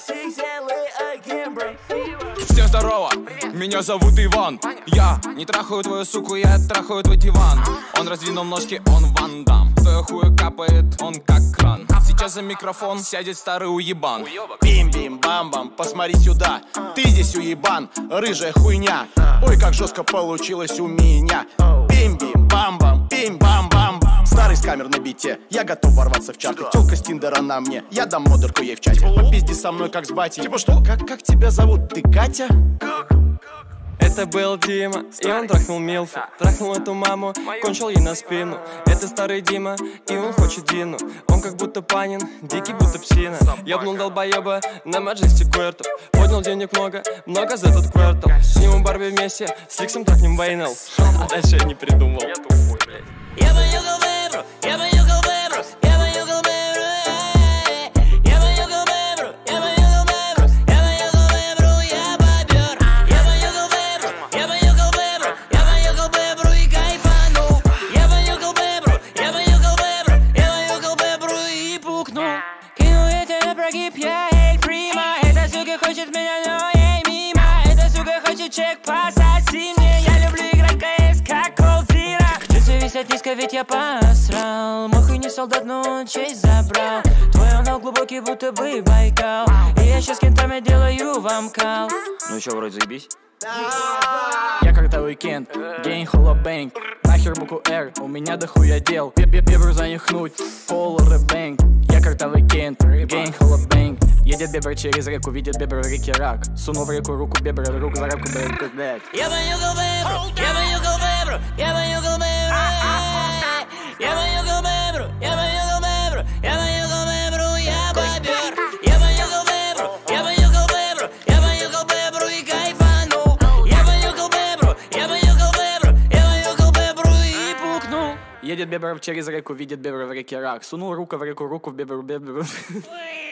Всем здорово, меня зовут Иван. Я не трахаю твою суку, я трахаю твой диван. Он раздвинул ножки, он Ван Дам. Твоя хуя капает, он как кран. Сейчас за микрофон сядет старый уебан. Бим-бим-бам-бам, посмотри сюда. Ты здесь уебан, рыжая хуйня. Ой, как жестко получилось у меня. Бим-бим-бам-бам, бим-бам-бам. Старый скамер на бите, я готов ворваться в чарты. Тёлка с Тиндера на мне, я дам модерку ей в чате. Попизди со мной как с батей. Типа что? Как тебя зовут? Ты Катя? Это был Дима, и он трахнул Милфу. Трахнул эту маму, кончил ей на спину. Это старый Дима, и он хочет Дину. Он как будто Панин, дикий будто псина. Ёбнул долбоеба на Majestic Квартал. Поднял денег много за этот квартал. Сниму Барби вместе, с Ликсом трахнем Вайнел. А дальше я не придумал. Я понюхал бебру, я понюхал бебру, я понюхал бебру, я понюхал бебру, я понюхал бебру, я понюхал бебру, я бобер. Я понюхал бебру, я понюхал бебру, я понюхал бебру и кайфанул. Я понюхал бебру, я понюхал бебру, я понюхал бебру и пукнул. Кину это на прогиб, я эль прима. Эта сука хочет меня, но ей мимо. Эта сука хочет чек, пососи мне. Я люблю играть КС, как Колзира. Висят низко, ведь я посрал. Мой хуй не солдат, но он честь забрал. Твой анал глубокий, будто бы Байкал. И я сейчас кентами делаю вам кал. Ну чё, вроде заебись? Я когда уикенд, день холобэнк. Нахер букву R, у меня дохуя дел. Бебру занюхнуть, полары бэнк. Я когда уикенд, день холобэнк. Едет бебр через реку, видит бебр в реке рак. Сунул в реку руку бебра, руку за руку, блядь. Я понюхал бебру, я понюхал бебру, я понюхал бебру. Я понюхал бебру, я понюхал бебру, я понюхал бебру, я бобер. Я понюхал бебру, я понюхал бебру, я понюхал бебру и кайфанул. Я понюхал бебру, я понюхал бебру, я понюхал бебру и пукнул. Едет бебр через реку, видит бебра в реке рак. Сунул руку в реку, руку в бебру.